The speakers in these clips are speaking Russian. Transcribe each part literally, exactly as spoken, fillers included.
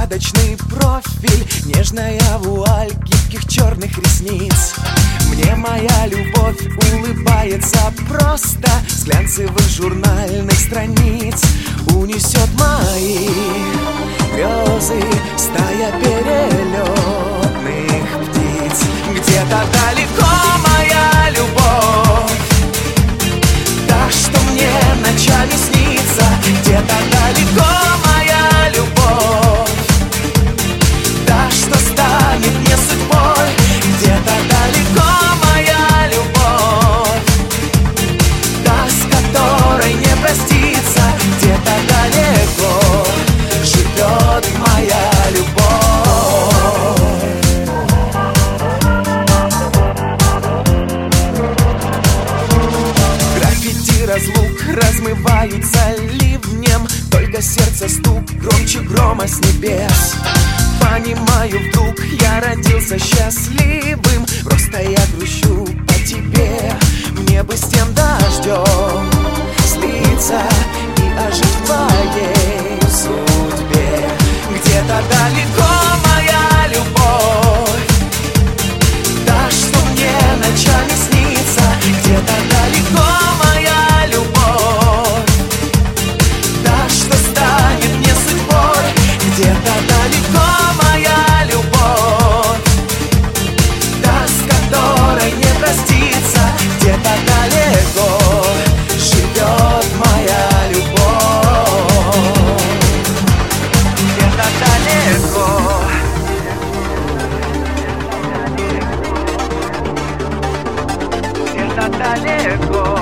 загадочный профиль, нежная вуаль гибких черных ресниц. Мне моя любовь улыбается просто с глянцевых журнальных страниц. Унесет мои грезы стая перелетных птиц. Где-то далеко моя любовь, та, что мне ночами снится. Где-то далеко моя любовь, та, что станет мне судьбой. Где-то далеко моя любовь, та, с которой не проститься. Где-то далеко живет моя любовь. Граффити разлук размываются ливнем, только сердце стук громче грома с небес. Понимаю, вдруг я родился счастливым, просто я грущу по тебе. Мне бы с тем дождем слиться и ожить в твоей судьбе. Где-то далеко моя любовь, та, что мне ночами снится. Где-то далеко моя любовь, та, что станет мне судьбой. Где-то далеко моя любовь, та, с которой не проститься. Где-то далеко живет моя любовь. Где-то далеко. Где-то далеко.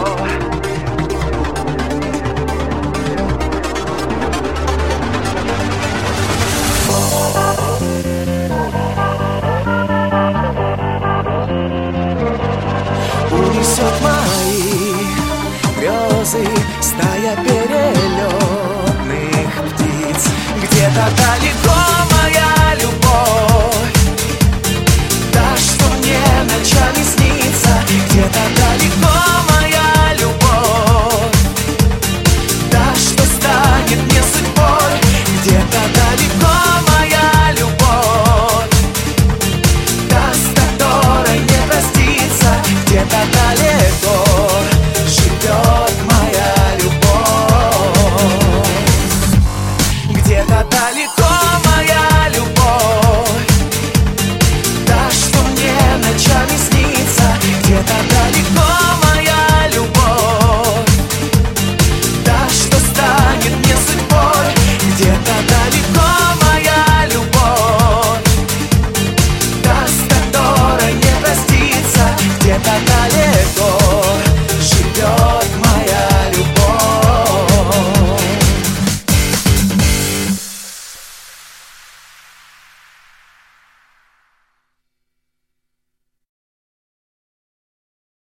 Унесет мои грезы стая перелетных птиц. Где-то далеко моя любовь, та, что мне ночами снится. Где-то далеко моя любовь, та, что станет мне судьбой. Где-то далеко моя любовь, та, с которой не проститься. Где-то далеко живет моя любовь. Где-то далеко